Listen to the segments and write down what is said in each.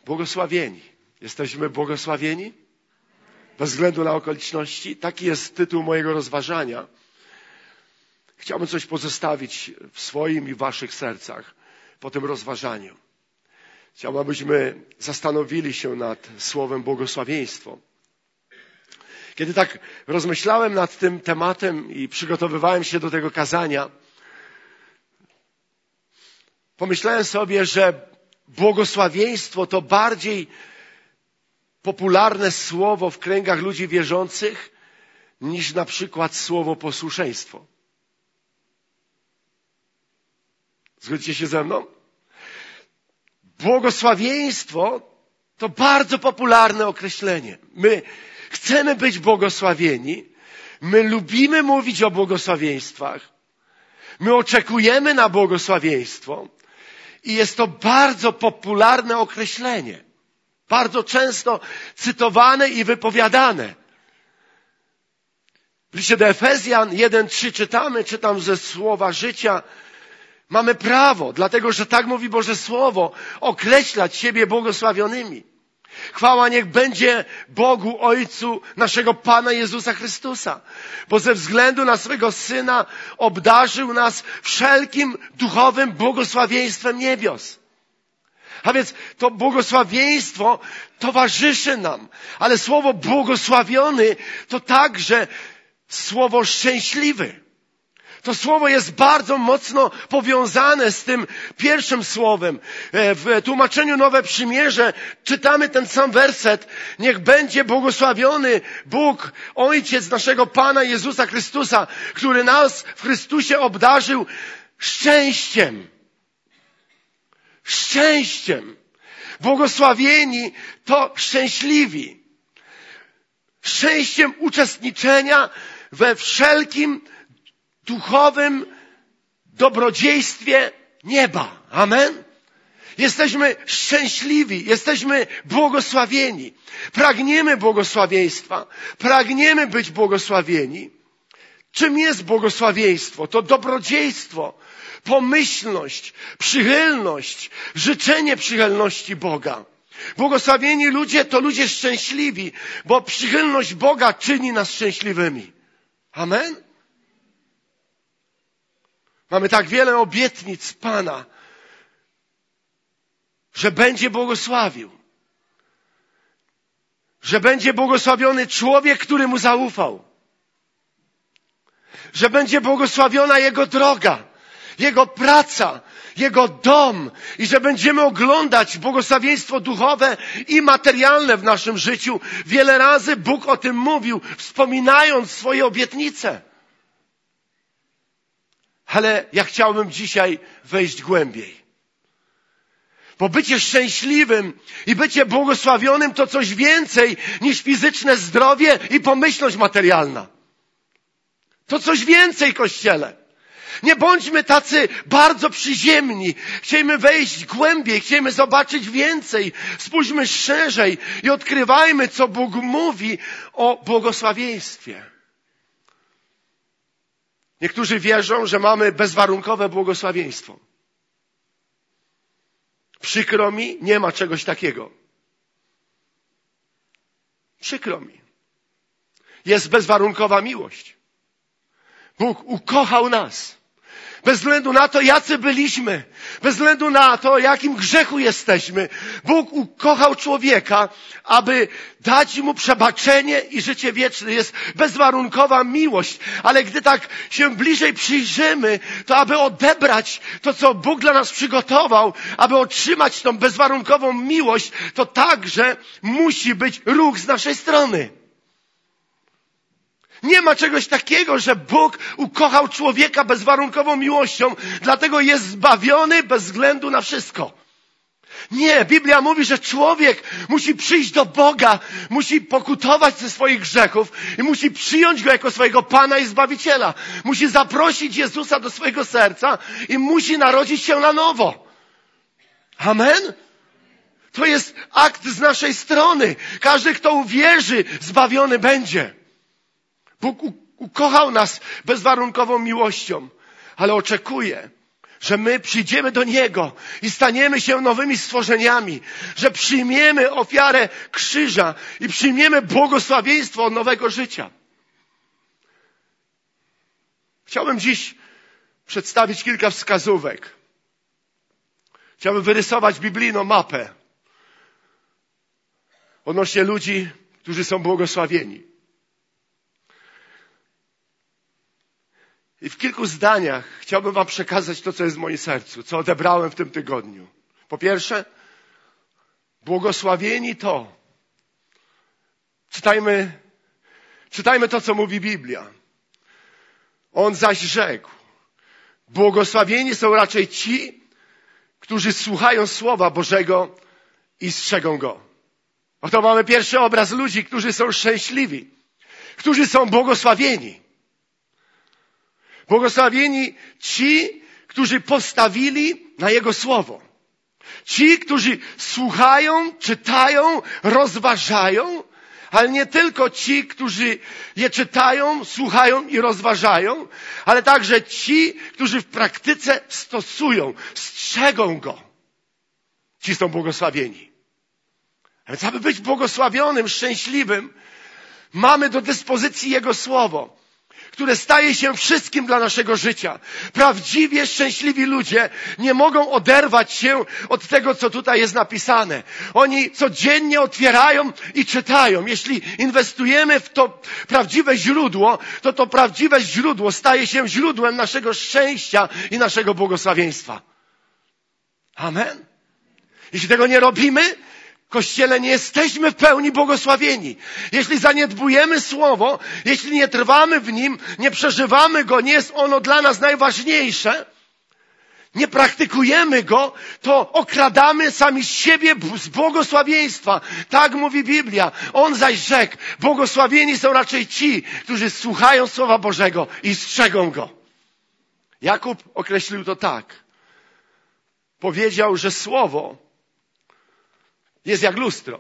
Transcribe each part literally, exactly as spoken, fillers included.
Błogosławieni. Jesteśmy błogosławieni? Bez względu na okoliczności. Taki jest tytuł mojego rozważania. Chciałbym coś pozostawić w swoim i waszych sercach po tym rozważaniu. Chciałbym, abyśmy zastanowili się nad słowem błogosławieństwo. Kiedy tak rozmyślałem nad tym tematem i przygotowywałem się do tego kazania, pomyślałem sobie, że błogosławieństwo to bardziej popularne słowo w kręgach ludzi wierzących niż na przykład słowo posłuszeństwo. Zgodzicie się ze mną? Błogosławieństwo to bardzo popularne określenie. My chcemy być błogosławieni. My lubimy mówić o błogosławieństwach. My oczekujemy na błogosławieństwo. I jest to bardzo popularne określenie. Bardzo często cytowane i wypowiadane. W liście do Efezjan jeden trzy czytamy, czytam ze Słowa Życia. Mamy prawo, dlatego że tak mówi Boże Słowo, określać siebie błogosławionymi. Chwała niech będzie Bogu Ojcu naszego Pana Jezusa Chrystusa, bo ze względu na swego Syna obdarzył nas wszelkim duchowym błogosławieństwem niebios. A więc to błogosławieństwo towarzyszy nam, ale słowo błogosławiony to także słowo szczęśliwy. To słowo jest bardzo mocno powiązane z tym pierwszym słowem. W tłumaczeniu Nowe Przymierze czytamy ten sam werset. Niech będzie błogosławiony Bóg, Ojciec naszego Pana Jezusa Chrystusa, który nas w Chrystusie obdarzył szczęściem. Szczęściem. Błogosławieni to szczęśliwi. Szczęściem uczestniczenia we wszelkim duchowym dobrodziejstwie nieba. Amen? Jesteśmy szczęśliwi, jesteśmy błogosławieni. Pragniemy błogosławieństwa, pragniemy być błogosławieni. Czym jest błogosławieństwo? To dobrodziejstwo, pomyślność, przychylność, życzenie przychylności Boga. Błogosławieni ludzie to ludzie szczęśliwi, bo przychylność Boga czyni nas szczęśliwymi. Amen? Mamy tak wiele obietnic Pana, że będzie błogosławił. Że będzie błogosławiony człowiek, który Mu zaufał. Że będzie błogosławiona jego droga, jego praca, jego dom i że będziemy oglądać błogosławieństwo duchowe i materialne w naszym życiu. Wiele razy Bóg o tym mówił, wspominając swoje obietnice. Ale ja chciałbym dzisiaj wejść głębiej. Bo bycie szczęśliwym i bycie błogosławionym to coś więcej niż fizyczne zdrowie i pomyślność materialna. To coś więcej, Kościele. Nie bądźmy tacy bardzo przyziemni. Chciejmy wejść głębiej, chciejmy zobaczyć więcej. Spójrzmy szerzej i odkrywajmy, co Bóg mówi o błogosławieństwie. Niektórzy wierzą, że mamy bezwarunkowe błogosławieństwo. Przykro mi, nie ma czegoś takiego. Przykro mi. Jest bezwarunkowa miłość. Bóg ukochał nas. Bez względu na to, jacy byliśmy. Bez względu na to, jakim grzechu jesteśmy. Bóg ukochał człowieka, aby dać mu przebaczenie i życie wieczne. Jest bezwarunkowa miłość. Ale gdy tak się bliżej przyjrzymy, to aby odebrać to, co Bóg dla nas przygotował, aby otrzymać tą bezwarunkową miłość, to także musi być ruch z naszej strony. Nie ma czegoś takiego, że Bóg ukochał człowieka bezwarunkową miłością, dlatego jest zbawiony bez względu na wszystko. Nie, Biblia mówi, że człowiek musi przyjść do Boga, musi pokutować ze swoich grzechów i musi przyjąć Go jako swojego Pana i Zbawiciela. Musi zaprosić Jezusa do swojego serca i musi narodzić się na nowo. Amen? To jest akt z naszej strony. Każdy, kto uwierzy, zbawiony będzie. Bóg ukochał nas bezwarunkową miłością, ale oczekuje, że my przyjdziemy do Niego i staniemy się nowymi stworzeniami, że przyjmiemy ofiarę krzyża i przyjmiemy błogosławieństwo od nowego życia. Chciałbym dziś przedstawić kilka wskazówek. Chciałbym wyrysować biblijną mapę odnośnie ludzi, którzy są błogosławieni. I w kilku zdaniach chciałbym wam przekazać to, co jest w moim sercu, co odebrałem w tym tygodniu. Po pierwsze, błogosławieni to. Czytajmy, czytajmy to, co mówi Biblia. On zaś rzekł, błogosławieni są raczej ci, którzy słuchają Słowa Bożego i strzegą Go. Oto mamy pierwszy obraz ludzi, którzy są szczęśliwi, którzy są błogosławieni. Błogosławieni ci, którzy postawili na Jego Słowo. Ci, którzy słuchają, czytają, rozważają, ale nie tylko ci, którzy je czytają, słuchają i rozważają, ale także ci, którzy w praktyce stosują, strzegą Go. Ci są błogosławieni. A więc aby być błogosławionym, szczęśliwym, mamy do dyspozycji Jego Słowo, które staje się wszystkim dla naszego życia. Prawdziwie szczęśliwi ludzie nie mogą oderwać się od tego, co tutaj jest napisane. Oni codziennie otwierają i czytają. Jeśli inwestujemy w to prawdziwe źródło, to to prawdziwe źródło staje się źródłem naszego szczęścia i naszego błogosławieństwa. Amen. Jeśli tego nie robimy, Kościele, nie jesteśmy w pełni błogosławieni. Jeśli zaniedbujemy Słowo, jeśli nie trwamy w nim, nie przeżywamy go, nie jest ono dla nas najważniejsze, nie praktykujemy go, to okradamy sami siebie z błogosławieństwa. Tak mówi Biblia. On zaś rzekł, błogosławieni są raczej ci, którzy słuchają Słowa Bożego i strzegą go. Jakub określił to tak. Powiedział, że Słowo jest jak lustro.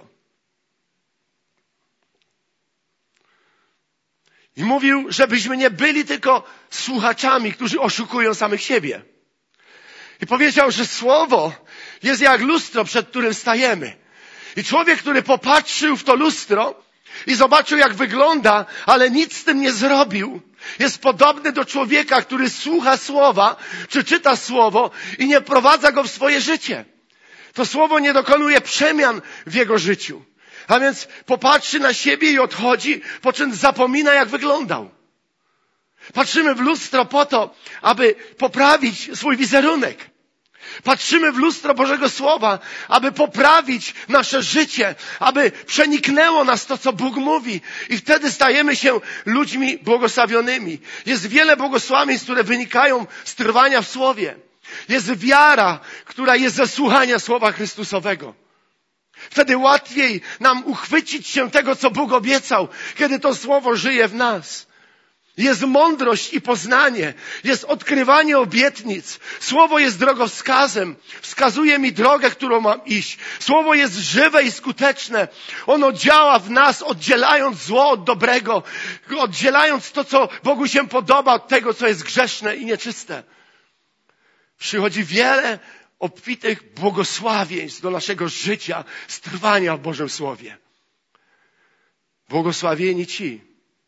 I mówił, żebyśmy nie byli tylko słuchaczami, którzy oszukują samych siebie. I powiedział, że Słowo jest jak lustro, przed którym stajemy. I człowiek, który popatrzył w to lustro i zobaczył, jak wygląda, ale nic z tym nie zrobił, jest podobny do człowieka, który słucha Słowa, czy czyta Słowo i nie wprowadza go w swoje życie. To Słowo nie dokonuje przemian w jego życiu. A więc popatrzy na siebie i odchodzi, po czym zapomina, jak wyglądał. Patrzymy w lustro po to, aby poprawić swój wizerunek. Patrzymy w lustro Bożego Słowa, aby poprawić nasze życie, aby przeniknęło nas to, co Bóg mówi. I wtedy stajemy się ludźmi błogosławionymi. Jest wiele błogosławieństw, które wynikają z trwania w Słowie. Jest wiara, która jest ze słuchania Słowa Chrystusowego. Wtedy łatwiej nam uchwycić się tego, co Bóg obiecał, kiedy to Słowo żyje w nas. Jest mądrość i poznanie. Jest odkrywanie obietnic. Słowo jest drogowskazem. Wskazuje mi drogę, którą mam iść. Słowo jest żywe i skuteczne. Ono działa w nas, oddzielając zło od dobrego. Oddzielając to, co Bogu się podoba, od tego, co jest grzeszne i nieczyste. Przychodzi wiele obfitych błogosławieństw do naszego życia z trwania w Bożym Słowie. Błogosławieni ci,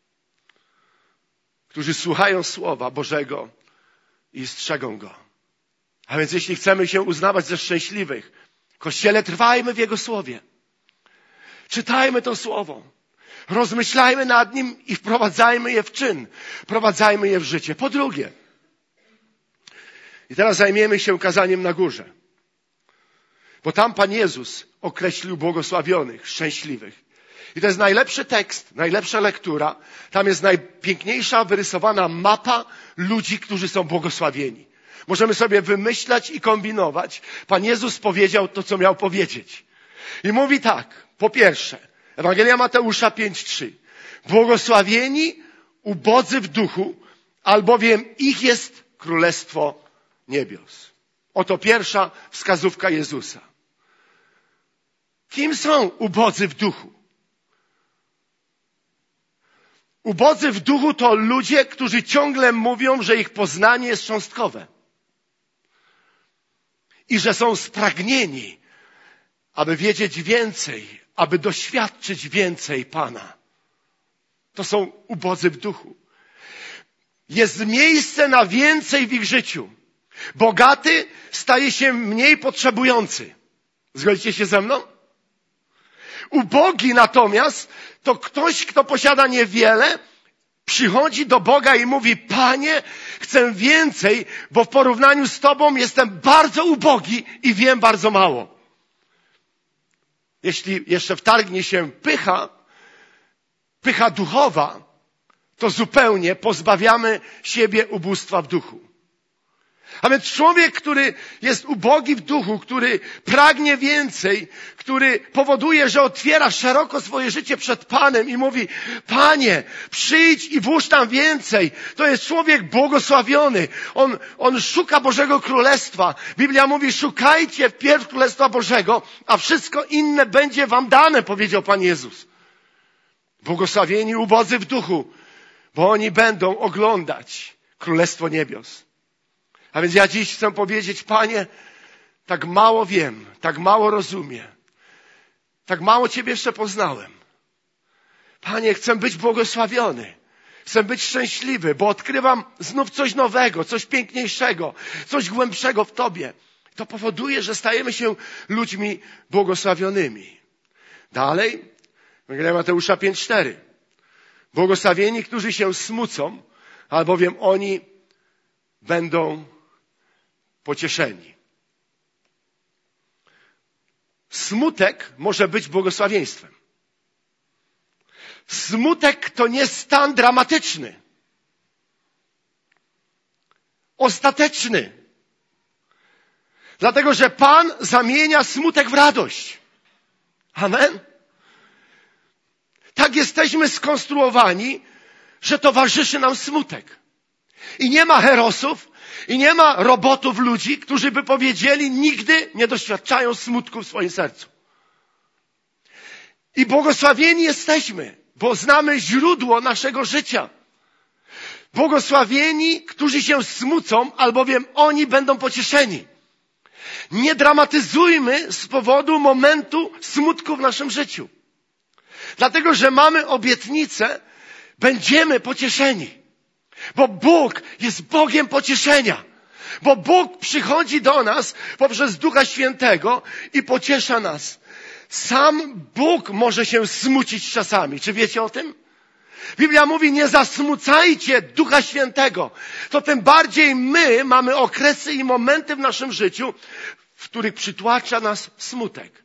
którzy słuchają Słowa Bożego i strzegą go. A więc jeśli chcemy się uznawać za szczęśliwych, Kościele, trwajmy w Jego Słowie. Czytajmy to Słowo. Rozmyślajmy nad nim i wprowadzajmy je w czyn. Wprowadzajmy je w życie. Po drugie, i teraz zajmiemy się kazaniem na górze. Bo tam Pan Jezus określił błogosławionych, szczęśliwych. I to jest najlepszy tekst, najlepsza lektura. Tam jest najpiękniejsza wyrysowana mapa ludzi, którzy są błogosławieni. Możemy sobie wymyślać i kombinować. Pan Jezus powiedział to, co miał powiedzieć. I mówi tak. Po pierwsze, Ewangelia Mateusza pięć trzy. Błogosławieni ubodzy w duchu, albowiem ich jest Królestwo Niebios. Oto pierwsza wskazówka Jezusa. Kim są ubodzy w duchu? Ubodzy w duchu to ludzie, którzy ciągle mówią, że ich poznanie jest cząstkowe. i że są spragnieni, aby wiedzieć więcej, aby doświadczyć więcej Pana. To są ubodzy w duchu. Jest miejsce na więcej w ich życiu. Bogaty staje się mniej potrzebujący. Zgodzicie się ze mną? Ubogi natomiast to ktoś, kto posiada niewiele, przychodzi do Boga i mówi: Panie, chcę więcej, bo w porównaniu z Tobą jestem bardzo ubogi i wiem bardzo mało. Jeśli jeszcze wtargnie się pycha, pycha duchowa, to zupełnie pozbawiamy siebie ubóstwa w duchu. A więc człowiek, który jest ubogi w duchu, który pragnie więcej, który powoduje, że otwiera szeroko swoje życie przed Panem i mówi: Panie, przyjdź i włóż tam więcej. To jest człowiek błogosławiony. On, on szuka Bożego Królestwa. Biblia mówi: szukajcie wpierw Królestwa Bożego, a wszystko inne będzie wam dane, powiedział Pan Jezus. Błogosławieni ubodzy w duchu, bo oni będą oglądać Królestwo Niebios. A więc ja dziś chcę powiedzieć: Panie, tak mało wiem, tak mało rozumiem, tak mało Ciebie jeszcze poznałem. Panie, chcę być błogosławiony, chcę być szczęśliwy, bo odkrywam znów coś nowego, coś piękniejszego, coś głębszego w Tobie. To powoduje, że stajemy się ludźmi błogosławionymi. Dalej, Ewangelia Mateusza pięć cztery. Błogosławieni, którzy się smucą, albowiem oni będą pocieszeni. Smutek może być błogosławieństwem. Smutek to nie stan dramatyczny, ostateczny. Dlatego, że Pan zamienia smutek w radość. Amen. Tak jesteśmy skonstruowani, że towarzyszy nam smutek. I nie ma herosów, i nie ma robotów ludzi, którzy by powiedzieli: nigdy nie doświadczają smutku w swoim sercu. I błogosławieni jesteśmy, bo znamy źródło naszego życia. Błogosławieni, którzy się smucą, albowiem oni będą pocieszeni. Nie dramatyzujmy z powodu momentu smutku w naszym życiu. Dlatego, że mamy obietnicę, będziemy pocieszeni. Bo Bóg jest Bogiem pocieszenia. Bo Bóg przychodzi do nas poprzez Ducha Świętego i pociesza nas. Sam Bóg może się smucić czasami. Czy wiecie o tym? Biblia mówi: nie zasmucajcie Ducha Świętego. To tym bardziej my mamy okresy i momenty w naszym życiu, w których przytłacza nas smutek.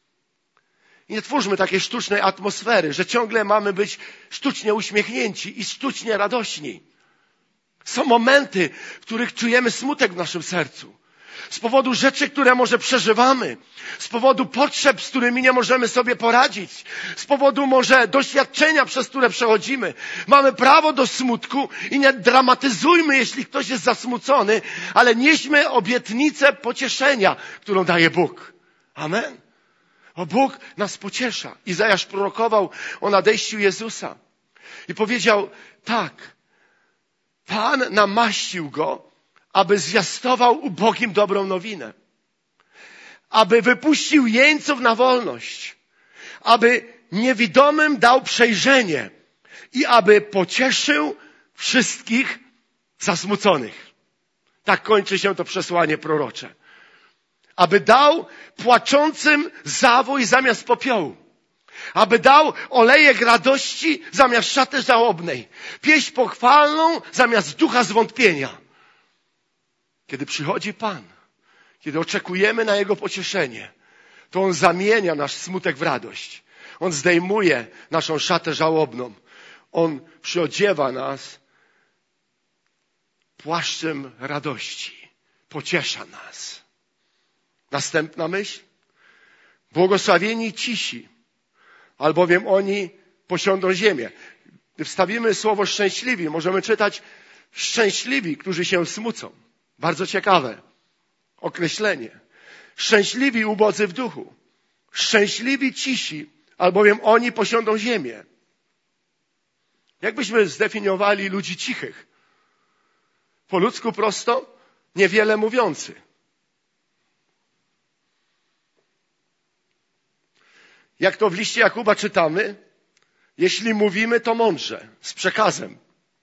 I nie twórzmy takiej sztucznej atmosfery, że ciągle mamy być sztucznie uśmiechnięci i sztucznie radośni. Są momenty, w których czujemy smutek w naszym sercu. Z powodu rzeczy, które może przeżywamy. Z powodu potrzeb, z którymi nie możemy sobie poradzić. Z powodu może doświadczenia, przez które przechodzimy. Mamy prawo do smutku i nie dramatyzujmy, jeśli ktoś jest zasmucony, ale nieśmy obietnicę pocieszenia, którą daje Bóg. Amen. O, Bóg nas pociesza. Izajasz prorokował o nadejściu Jezusa. I powiedział tak: Pan namaścił Go, aby zwiastował ubogim dobrą nowinę. Aby wypuścił jeńców na wolność. Aby niewidomym dał przejrzenie. I aby pocieszył wszystkich zasmuconych. Tak kończy się to przesłanie prorocze. Aby dał płaczącym zawój zamiast popiołu. Aby dał olejek radości zamiast szaty żałobnej. Pieśń pochwalną zamiast ducha zwątpienia. Kiedy przychodzi Pan, kiedy oczekujemy na Jego pocieszenie, to On zamienia nasz smutek w radość. On zdejmuje naszą szatę żałobną. On przyodziewa nas płaszczem radości. Pociesza nas. Następna myśl. Błogosławieni cisi, albowiem oni posiądą ziemię. Gdy wstawimy słowo szczęśliwi, możemy czytać szczęśliwi, którzy się smucą. Bardzo ciekawe określenie. Szczęśliwi ubodzy w duchu. Szczęśliwi cisi, albowiem oni posiądą ziemię. Jak byśmy zdefiniowali ludzi cichych? Po ludzku prosto, niewiele mówiący. Jak to w liście Jakuba czytamy, jeśli mówimy, to mądrze, z przekazem.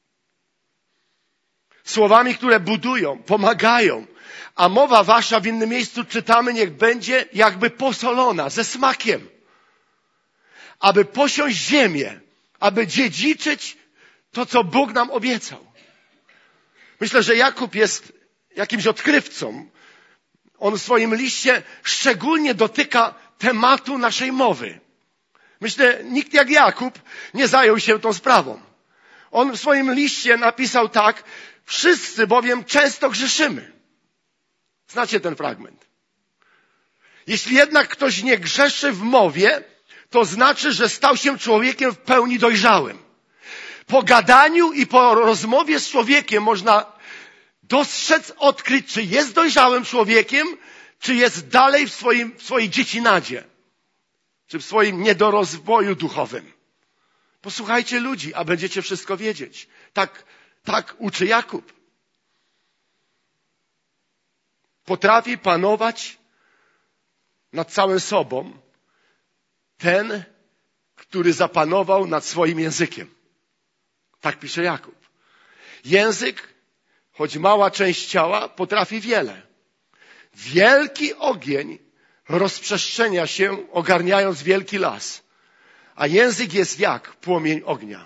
Słowami, które budują, pomagają. A mowa wasza, w innym miejscu czytamy, niech będzie jakby posolona, ze smakiem. Aby posiąść ziemię, aby dziedziczyć to, co Bóg nam obiecał. Myślę, że Jakub jest jakimś odkrywcą. On w swoim liście szczególnie dotyka tematu naszej mowy. Myślę, nikt jak Jakub nie zajął się tą sprawą. On w swoim liście napisał tak: wszyscy bowiem często grzeszymy. Znacie ten fragment. Jeśli jednak ktoś nie grzeszy w mowie, to znaczy, że stał się człowiekiem w pełni dojrzałym. Po gadaniu i po rozmowie z człowiekiem można dostrzec, odkryć, czy jest dojrzałym człowiekiem, czy jest dalej w, swoim, w swojej dziecinadzie, czy w swoim niedorozwoju duchowym. Posłuchajcie ludzi, a będziecie wszystko wiedzieć. Tak, tak uczy Jakub. Potrafi panować nad całym sobą ten, który zapanował nad swoim językiem. Tak pisze Jakub. Język, choć mała część ciała, potrafi wiele. Wielki ogień rozprzestrzenia się, ogarniając wielki las. A język jest jak płomień ognia.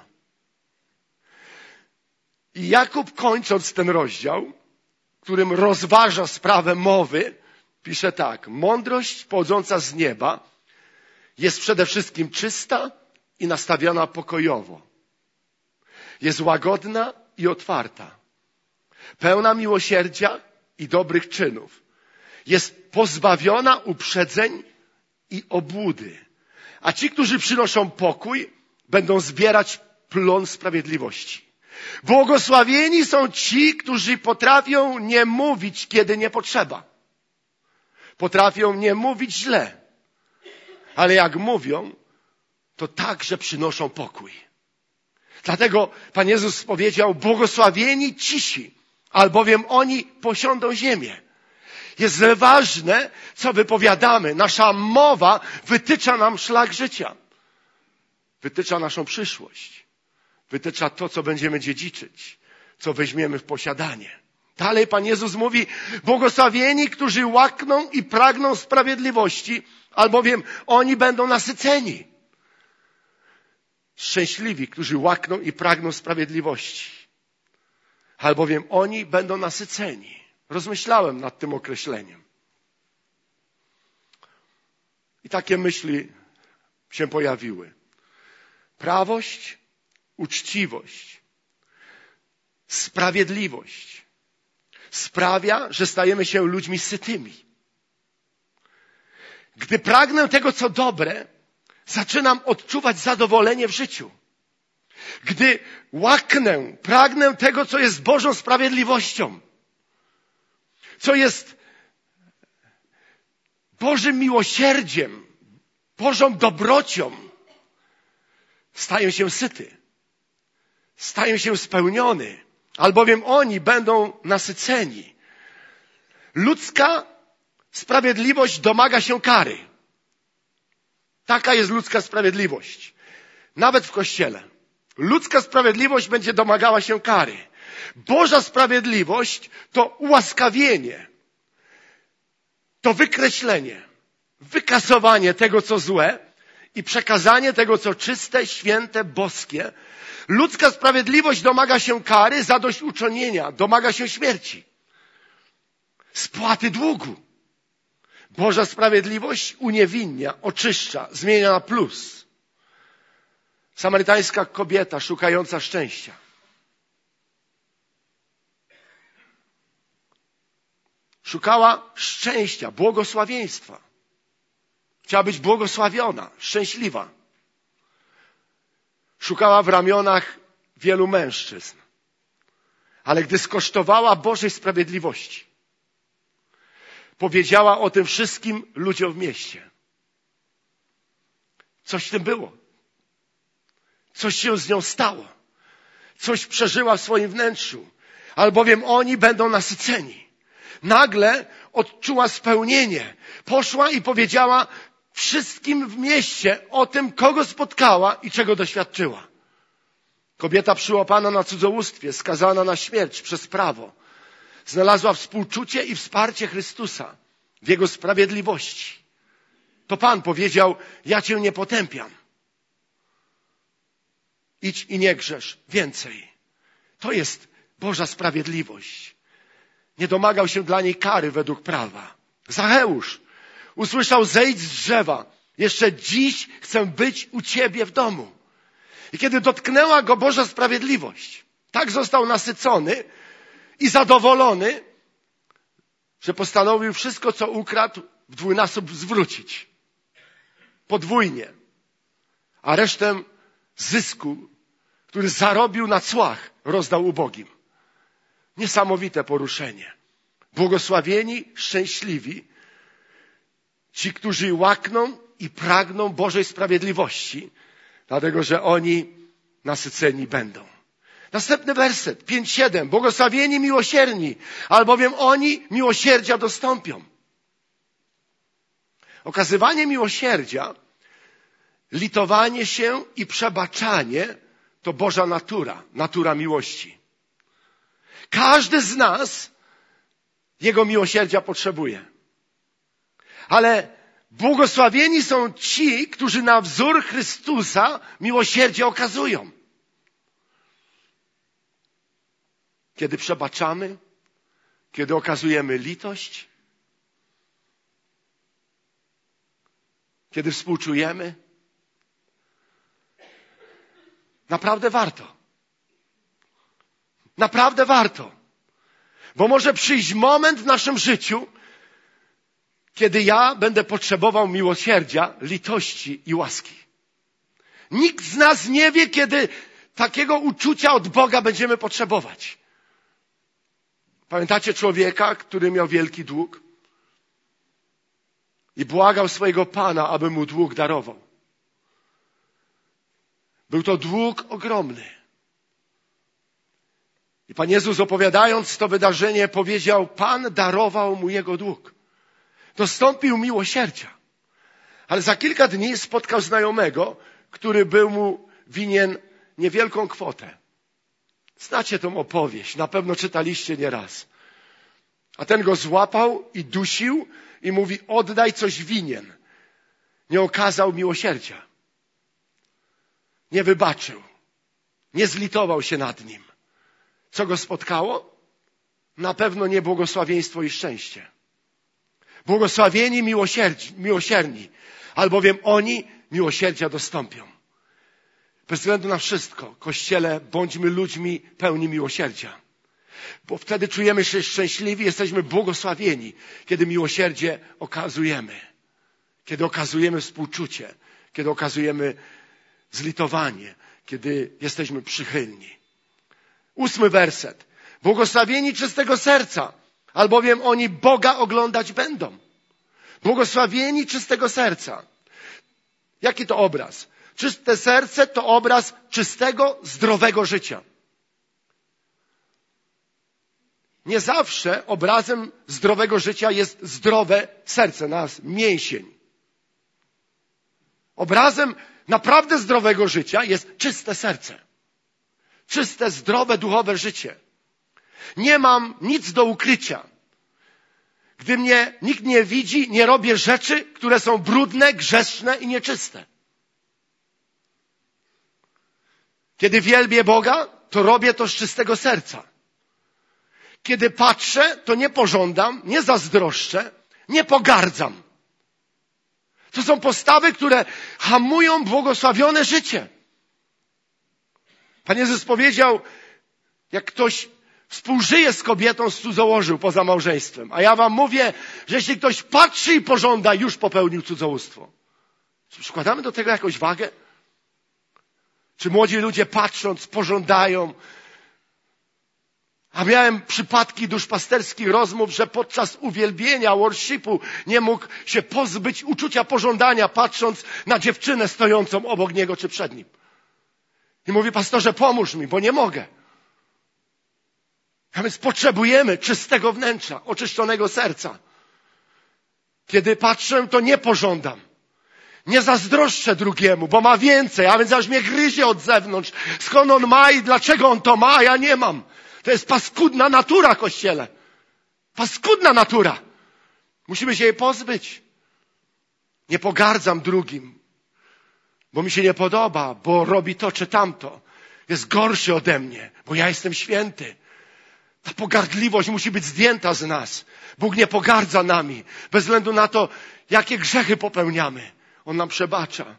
I Jakub, kończąc ten rozdział, którym rozważa sprawę mowy, pisze tak: mądrość pochodząca z nieba jest przede wszystkim czysta i nastawiona pokojowo. Jest łagodna i otwarta, pełna miłosierdzia i dobrych czynów. Jest pozbawiona uprzedzeń i obłudy. A ci, którzy przynoszą pokój, będą zbierać plon sprawiedliwości. Błogosławieni są ci, którzy potrafią nie mówić, kiedy nie potrzeba. Potrafią nie mówić źle. Ale jak mówią, to także przynoszą pokój. Dlatego Pan Jezus powiedział: błogosławieni cisi, albowiem oni posiądą ziemię. Jest ważne, co wypowiadamy. Nasza mowa wytycza nam szlak życia. Wytycza naszą przyszłość. Wytycza to, co będziemy dziedziczyć, co weźmiemy w posiadanie. Dalej Pan Jezus mówi: błogosławieni, którzy łakną i pragną sprawiedliwości, albowiem oni będą nasyceni. Szczęśliwi, którzy łakną i pragną sprawiedliwości, albowiem oni będą nasyceni. Rozmyślałem nad tym określeniem. I takie myśli się pojawiły. Prawość, uczciwość, sprawiedliwość sprawia, że stajemy się ludźmi sytymi. Gdy pragnę tego, co dobre, zaczynam odczuwać zadowolenie w życiu. Gdy łaknę, pragnę tego, co jest Bożą sprawiedliwością, co jest Bożym miłosierdziem, Bożą dobrocią, staję się syty, staję się spełniony, albowiem oni będą nasyceni. Ludzka sprawiedliwość domaga się kary. Taka jest ludzka sprawiedliwość. Nawet w Kościele. Ludzka sprawiedliwość będzie domagała się kary. Boża sprawiedliwość to ułaskawienie, to wykreślenie, wykasowanie tego, co złe i przekazanie tego, co czyste, święte, boskie. Ludzka sprawiedliwość domaga się kary, zadośćuczynienia, domaga się śmierci, spłaty długu. Boża sprawiedliwość uniewinnia, oczyszcza, zmienia na plus. Samarytańska kobieta szukająca szczęścia. Szukała szczęścia, błogosławieństwa. Chciała być błogosławiona, szczęśliwa. Szukała w ramionach wielu mężczyzn. Ale gdy skosztowała Bożej sprawiedliwości, powiedziała o tym wszystkim ludziom w mieście. Coś w tym było. Coś się z nią stało. Coś przeżyła w swoim wnętrzu. Albowiem oni będą nasyceni. Nagle odczuła spełnienie. Poszła i powiedziała wszystkim w mieście o tym, kogo spotkała i czego doświadczyła. Kobieta przyłapana na cudzołóstwie, skazana na śmierć przez prawo, znalazła współczucie i wsparcie Chrystusa w Jego sprawiedliwości. To Pan powiedział, ja Cię nie potępiam. Idź i nie grzesz więcej. To jest Boża sprawiedliwość. Nie domagał się dla niej kary według prawa. Zacheusz usłyszał, zejdź z drzewa. Jeszcze dziś chcę być u Ciebie w domu. I kiedy dotknęła go Boża sprawiedliwość, tak został nasycony i zadowolony, że postanowił wszystko, co ukradł, w dwójnasób zwrócić. Podwójnie. A resztę zysku, który zarobił na cłach, rozdał ubogim. Niesamowite poruszenie. Błogosławieni, szczęśliwi, ci, którzy łakną i pragną Bożej sprawiedliwości, dlatego że oni nasyceni będą. Następny werset, pięć siedem. Błogosławieni miłosierni, albowiem oni miłosierdzia dostąpią. Okazywanie miłosierdzia, litowanie się i przebaczanie to Boża natura, natura miłości. Każdy z nas Jego miłosierdzia potrzebuje. Ale błogosławieni są ci, którzy na wzór Chrystusa miłosierdzie okazują. Kiedy przebaczamy, kiedy okazujemy litość, kiedy współczujemy, naprawdę warto. Naprawdę warto. Bo może przyjść moment w naszym życiu, kiedy ja będę potrzebował miłosierdzia, litości i łaski. Nikt z nas nie wie, kiedy takiego uczucia od Boga będziemy potrzebować. Pamiętacie człowieka, który miał wielki dług i błagał swojego Pana, aby mu dług darował. Był to dług ogromny. I Pan Jezus, opowiadając to wydarzenie, powiedział, Pan darował mu jego dług. Dostąpił miłosierdzia. Ale za kilka dni spotkał znajomego, który był mu winien niewielką kwotę. Znacie tą opowieść, na pewno czytaliście nieraz. A ten go złapał i dusił i mówi, oddaj coś winien. Nie okazał miłosierdzia. Nie wybaczył. Nie zlitował się nad nim. Co go spotkało? Na pewno nie błogosławieństwo i szczęście. Błogosławieni miłosierni, albowiem oni miłosierdzia dostąpią. Bez względu na wszystko, Kościele, bądźmy ludźmi pełni miłosierdzia. Bo wtedy czujemy się szczęśliwi, jesteśmy błogosławieni, kiedy miłosierdzie okazujemy. Kiedy okazujemy współczucie, kiedy okazujemy zlitowanie, kiedy jesteśmy przychylni. Ósmy werset. Błogosławieni czystego serca, albowiem oni Boga oglądać będą. Błogosławieni czystego serca. Jaki to obraz? Czyste serce to obraz czystego, zdrowego życia. Nie zawsze obrazem zdrowego życia jest zdrowe serce, nas mięsień. Obrazem naprawdę zdrowego życia jest czyste serce. Czyste, zdrowe, duchowe życie. Nie mam nic do ukrycia. Gdy mnie nikt nie widzi, nie robię rzeczy, które są brudne, grzeszne i nieczyste. Kiedy wielbię Boga, to robię to z czystego serca. Kiedy patrzę, to nie pożądam, nie zazdroszczę, nie pogardzam. To są postawy, które hamują błogosławione życie. Pan Jezus powiedział, jak ktoś współżyje z kobietą, z cudzołożył poza małżeństwem. A ja wam mówię, że jeśli ktoś patrzy i pożąda, już popełnił cudzołóstwo. Czy przykładamy do tego jakąś wagę? Czy młodzi ludzie patrząc, pożądają? A miałem przypadki duszpasterskich rozmów, że podczas uwielbienia, worshipu nie mógł się pozbyć uczucia pożądania, patrząc na dziewczynę stojącą obok niego czy przed nim. I mówi, pastorze, pomóż mi, bo nie mogę. A więc potrzebujemy czystego wnętrza, oczyszczonego serca. Kiedy patrzę, to nie pożądam. Nie zazdroszczę drugiemu, bo ma więcej, a więc aż mnie gryzie od zewnątrz. Skąd on ma i dlaczego on to ma, a ja nie mam. To jest paskudna natura, Kościele. Paskudna natura. Musimy się jej pozbyć. Nie pogardzam drugim, bo mi się nie podoba, bo robi to czy tamto. Jest gorszy ode mnie, bo ja jestem święty. Ta pogardliwość musi być zdjęta z nas. Bóg nie pogardza nami, bez względu na to, jakie grzechy popełniamy. On nam przebacza.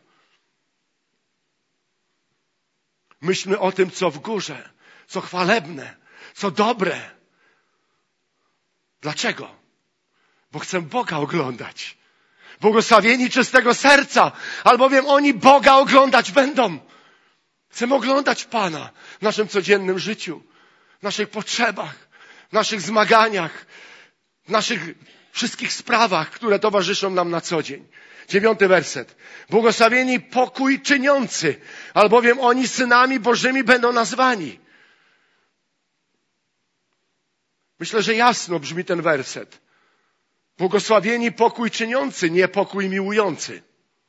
Myślmy o tym, co w górze, co chwalebne, co dobre. Dlaczego? Bo chcę Boga oglądać. Błogosławieni czystego serca, albowiem oni Boga oglądać będą. Chcemy oglądać Pana w naszym codziennym życiu, w naszych potrzebach, w naszych zmaganiach, w naszych wszystkich sprawach, które towarzyszą nam na co dzień. Dziewiąty werset. Błogosławieni pokój czyniący, albowiem oni synami Bożymi będą nazwani. Myślę, że jasno brzmi ten werset. Błogosławieni pokój czyniący, nie pokój miłujący.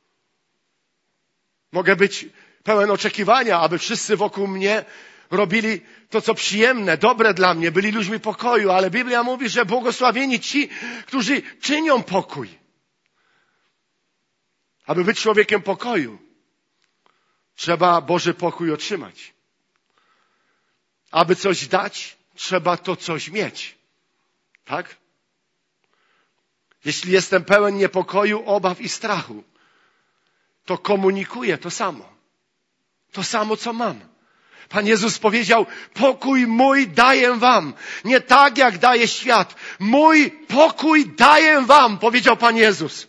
Mogę być pełen oczekiwania, aby wszyscy wokół mnie robili to, co przyjemne, dobre dla mnie, byli ludźmi pokoju, ale Biblia mówi, że błogosławieni ci, którzy czynią pokój. Aby być człowiekiem pokoju, trzeba Boży pokój otrzymać. Aby coś dać, trzeba to coś mieć. Tak? Jeśli jestem pełen niepokoju, obaw i strachu, to komunikuję to samo. To samo, co mam. Pan Jezus powiedział, pokój mój daję wam. Nie tak, jak daje świat. Mój pokój daję wam, powiedział Pan Jezus.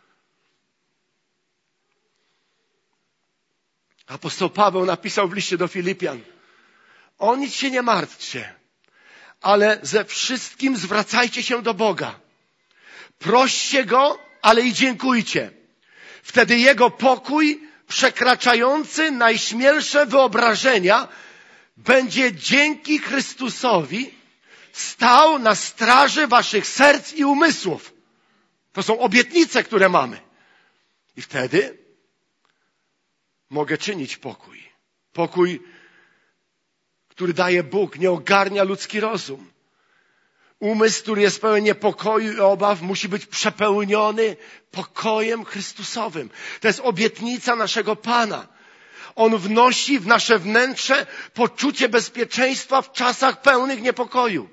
Apostoł Paweł napisał w liście do Filipian, o nic się nie martwcie, ale ze wszystkim zwracajcie się do Boga. Proście Go, ale i dziękujcie. Wtedy Jego pokój, przekraczający najśmielsze wyobrażenia, będzie dzięki Chrystusowi stał na straży waszych serc i umysłów. To są obietnice, które mamy. I wtedy mogę czynić pokój. Pokój, który daje Bóg, nie ogarnia ludzki rozum. Umysł, który jest pełen niepokoju i obaw, musi być przepełniony pokojem Chrystusowym. To jest obietnica naszego Pana. On wnosi w nasze wnętrze poczucie bezpieczeństwa w czasach pełnych niepokoju.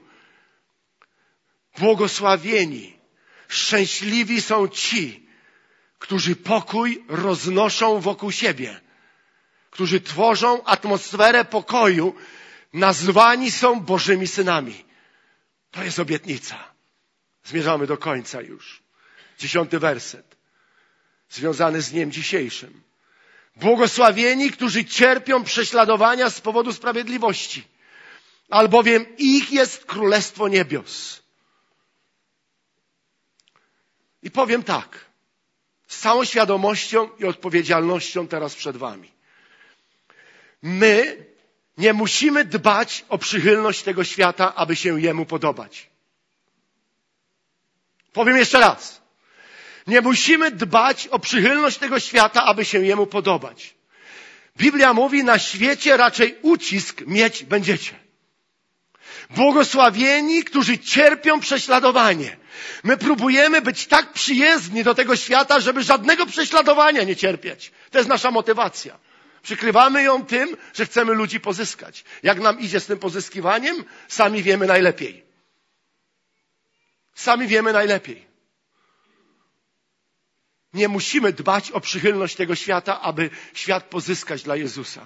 Błogosławieni, szczęśliwi są ci, którzy pokój roznoszą wokół siebie, którzy tworzą atmosferę pokoju, nazwani są Bożymi synami. To jest obietnica. Zmierzamy do końca już. Dziesiąty werset, związany z dniem dzisiejszym. Błogosławieni, którzy cierpią prześladowania z powodu sprawiedliwości, albowiem ich jest Królestwo Niebios. I powiem tak, z całą świadomością i odpowiedzialnością teraz przed wami. My nie musimy dbać o przychylność tego świata, aby się Jemu podobać. Powiem jeszcze raz. Nie musimy dbać o przychylność tego świata, aby się Jemu podobać. Biblia mówi, na świecie raczej ucisk mieć będziecie. Błogosławieni, którzy cierpią prześladowanie. My próbujemy być tak przyjezdni do tego świata, żeby żadnego prześladowania nie cierpieć. To jest nasza motywacja. Przykrywamy ją tym, że chcemy ludzi pozyskać. Jak nam idzie z tym pozyskiwaniem, sami wiemy najlepiej. Sami wiemy najlepiej. Nie musimy dbać o przychylność tego świata, aby świat pozyskać dla Jezusa.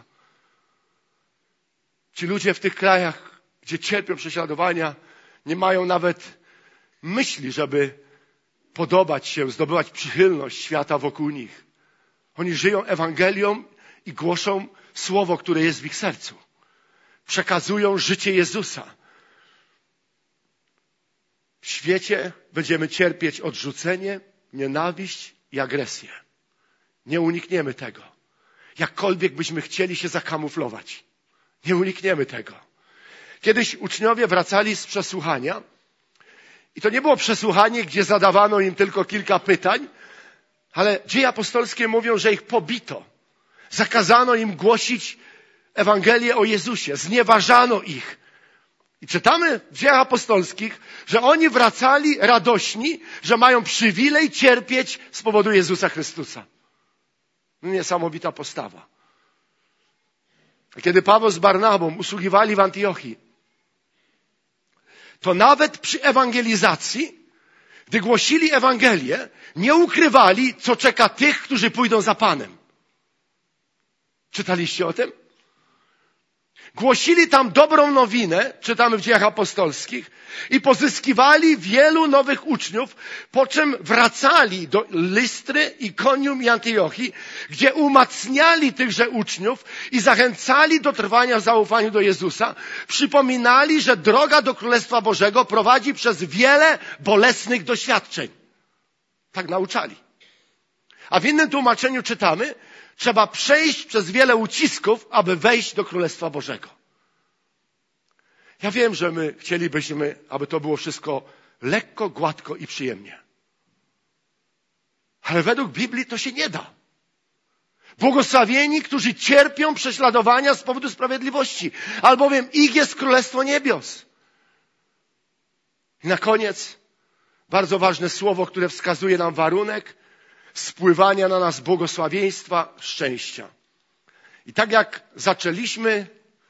Ci ludzie w tych krajach, gdzie cierpią prześladowania, nie mają nawet myśli, żeby podobać się, zdobywać przychylność świata wokół nich. Oni żyją Ewangelią i głoszą słowo, które jest w ich sercu. Przekazują życie Jezusa. W świecie będziemy cierpieć odrzucenie, nienawiść i agresję. Nie unikniemy tego. Jakkolwiek byśmy chcieli się zakamuflować. Nie unikniemy tego. Kiedyś uczniowie wracali z przesłuchania i to nie było przesłuchanie, gdzie zadawano im tylko kilka pytań, Ale dzieje apostolskie mówią, że ich pobito. Zakazano im głosić Ewangelię o Jezusie. Znieważano ich. I czytamy w dziejach apostolskich, że oni wracali radośni, że mają przywilej cierpieć z powodu Jezusa Chrystusa. Niesamowita postawa. A kiedy Paweł z Barnabą usługiwali w Antiochii, to nawet przy ewangelizacji, gdy głosili Ewangelię, nie ukrywali, co czeka tych, którzy pójdą za Panem. Czytaliście o tym? Głosili tam dobrą nowinę, czytamy w dziejach apostolskich, i pozyskiwali wielu nowych uczniów, po czym wracali do Lystry, Ikonium i Antiochii, gdzie umacniali tychże uczniów i zachęcali do trwania w zaufaniu do Jezusa. Przypominali, że droga do Królestwa Bożego prowadzi przez wiele bolesnych doświadczeń. Tak nauczali. A w innym tłumaczeniu czytamy, trzeba przejść przez wiele ucisków, aby wejść do Królestwa Bożego. Ja wiem, że my chcielibyśmy, aby to było wszystko lekko, gładko i przyjemnie. Ale według Biblii to się nie da. Błogosławieni, którzy cierpią prześladowania z powodu sprawiedliwości, albowiem ich jest Królestwo Niebios. I na koniec bardzo ważne słowo, które wskazuje nam warunek spływania na nas błogosławieństwa, szczęścia. I tak jak zaczęliśmy,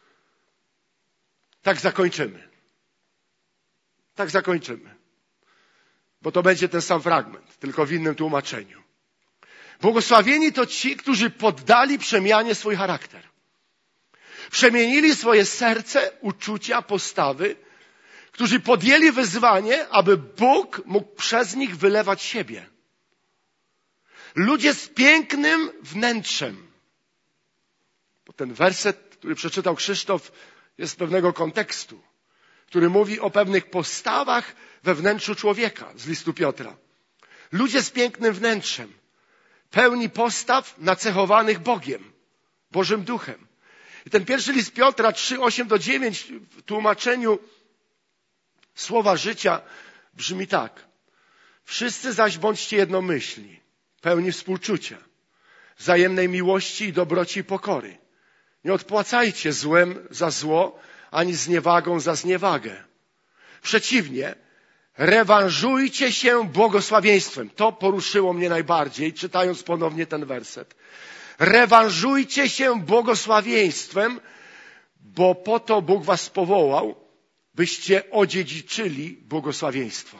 tak zakończymy. Tak zakończymy. Bo to będzie ten sam fragment, tylko w innym tłumaczeniu. Błogosławieni to ci, którzy poddali przemianie swój charakter. Przemienili swoje serce, uczucia, postawy, którzy podjęli wyzwanie, aby Bóg mógł przez nich wylewać siebie. Ludzie z pięknym wnętrzem. Bo ten werset, który przeczytał Krzysztof, jest z pewnego kontekstu, który mówi o pewnych postawach we wnętrzu człowieka z listu Piotra. Ludzie z pięknym wnętrzem, pełni postaw nacechowanych Bogiem, Bożym Duchem. I ten pierwszy list Piotra trzy, osiem do dziewięć w tłumaczeniu Słowa Życia brzmi tak. Wszyscy zaś bądźcie jednomyślni, pełni współczucia, wzajemnej miłości i dobroci i pokory. Nie odpłacajcie złem za zło, ani zniewagą za zniewagę. Przeciwnie, rewanżujcie się błogosławieństwem. To poruszyło mnie najbardziej, czytając ponownie ten werset. Rewanżujcie się błogosławieństwem, bo po to Bóg was powołał, byście odziedziczyli błogosławieństwo.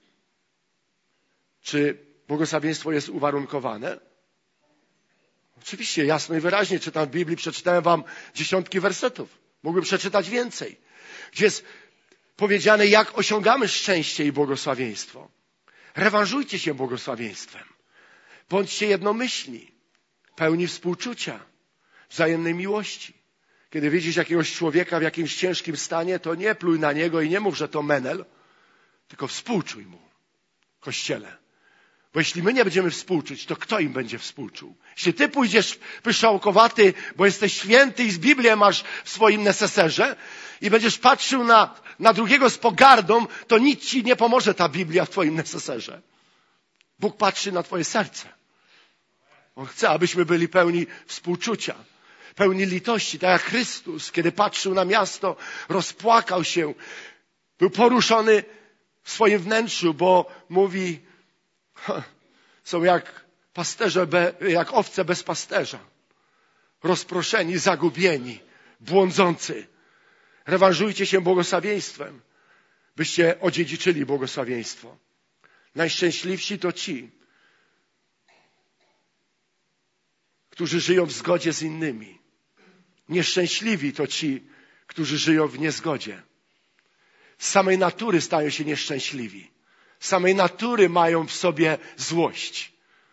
Czy błogosławieństwo jest uwarunkowane? Oczywiście, jasno i wyraźnie czytam w Biblii, przeczytałem wam dziesiątki wersetów. Mógłbym przeczytać więcej. Gdzie jest powiedziane, jak osiągamy szczęście i błogosławieństwo. Rewanżujcie się błogosławieństwem. Bądźcie jednomyślni, pełni współczucia, wzajemnej miłości. Kiedy widzisz jakiegoś człowieka w jakimś ciężkim stanie, to nie pluj na niego i nie mów, że to menel, tylko współczuj mu, Kościele. Bo jeśli my nie będziemy współczuć, to kto im będzie współczuł? Jeśli ty pójdziesz pyszałkowaty, bo jesteś święty i z Biblię masz w swoim neseserze i będziesz patrzył na, na drugiego z pogardą, to nic ci nie pomoże ta Biblia w twoim neseserze. Bóg patrzy na twoje serce. On chce, abyśmy byli pełni współczucia, pełni litości, tak jak Chrystus, kiedy patrzył na miasto, rozpłakał się, był poruszony w swoim wnętrzu, bo mówi, są jak pasterze, jak owce bez pasterza. Rozproszeni, zagubieni, błądzący. Rewanżujcie się błogosławieństwem, byście odziedziczyli błogosławieństwo. Najszczęśliwsi to ci, którzy żyją w zgodzie z innymi. Nieszczęśliwi to ci, którzy żyją w niezgodzie. Z samej natury stają się nieszczęśliwi. Z samej natury mają w sobie złość.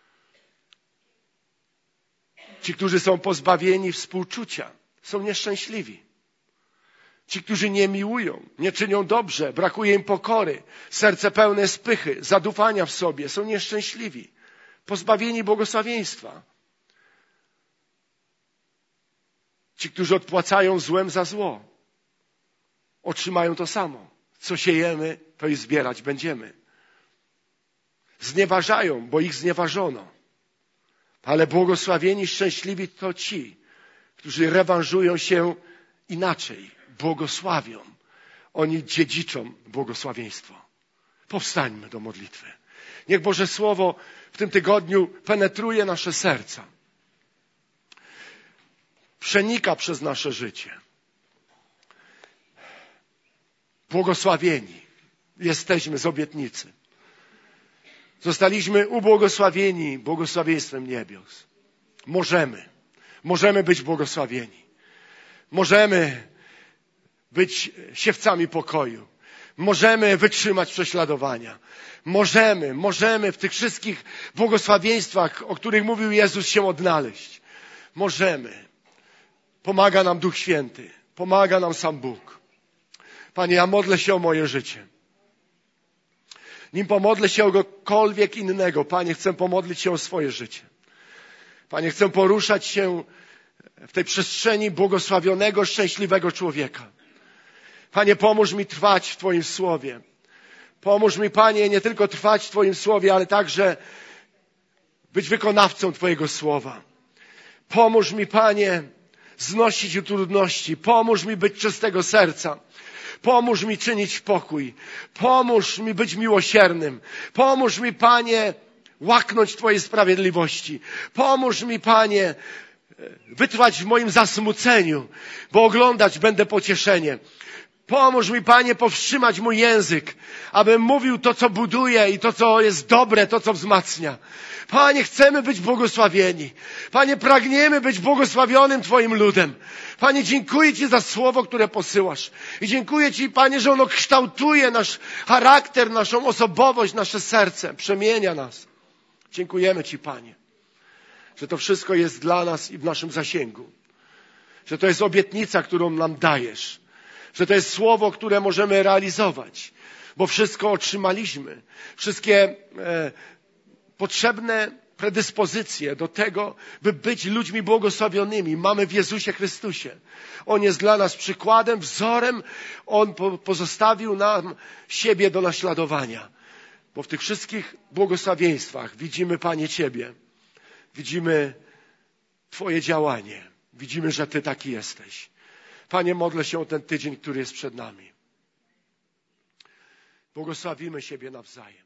Ci, którzy są pozbawieni współczucia, są nieszczęśliwi. Ci, którzy nie miłują, nie czynią dobrze, brakuje im pokory, serce pełne spychy, zadufania w sobie, są nieszczęśliwi. Pozbawieni błogosławieństwa. Ci, którzy odpłacają złem za zło, otrzymają to samo. Co siejemy, to i zbierać będziemy. Znieważają, bo ich znieważono. Ale błogosławieni, szczęśliwi to ci, którzy rewanżują się inaczej, błogosławią. Oni dziedziczą błogosławieństwo. Powstańmy do modlitwy. Niech Boże Słowo w tym tygodniu penetruje nasze serca. Przenika przez nasze życie. Błogosławieni jesteśmy z obietnicy. Zostaliśmy ubłogosławieni błogosławieństwem niebios. Możemy. Możemy być błogosławieni. Możemy być siewcami pokoju. Możemy wytrzymać prześladowania. Możemy, możemy w tych wszystkich błogosławieństwach, o których mówił Jezus, się odnaleźć. Możemy. Pomaga nam Duch Święty. Pomaga nam sam Bóg. Panie, ja modlę się o moje życie. Nim pomodlę się o kogokolwiek innego, Panie, chcę pomodlić się o swoje życie. Panie, chcę poruszać się w tej przestrzeni błogosławionego, szczęśliwego człowieka. Panie, pomóż mi trwać w Twoim Słowie. Pomóż mi, Panie, nie tylko trwać w Twoim Słowie, ale także być wykonawcą Twojego Słowa. Pomóż mi, Panie, znosić trudności. Pomóż mi być czystego serca. Pomóż mi czynić pokój. Pomóż mi być miłosiernym. Pomóż mi, Panie, łaknąć Twojej sprawiedliwości. Pomóż mi, Panie, wytrwać w moim zasmuceniu, bo oglądać będę pocieszenie. Pomóż mi, Panie, powstrzymać mój język, abym mówił to, co buduje i to, co jest dobre, to, co wzmacnia. Panie, chcemy być błogosławieni. Panie, pragniemy być błogosławionym Twoim ludem. Panie, dziękuję Ci za słowo, które posyłasz. I dziękuję Ci, Panie, że ono kształtuje nasz charakter, naszą osobowość, nasze serce. Przemienia nas. Dziękujemy Ci, Panie, że to wszystko jest dla nas i w naszym zasięgu. Że to jest obietnica, którą nam dajesz. Że to jest słowo, które możemy realizować. Bo wszystko otrzymaliśmy. Wszystkie e, potrzebne predyspozycje do tego, by być ludźmi błogosławionymi, mamy w Jezusie Chrystusie. On jest dla nas przykładem, wzorem. On po, pozostawił nam siebie do naśladowania. Bo w tych wszystkich błogosławieństwach widzimy, Panie, Ciebie. Widzimy Twoje działanie. Widzimy, że Ty taki jesteś. Panie, modlę się o ten tydzień, który jest przed nami. Błogosławimy siebie nawzajem.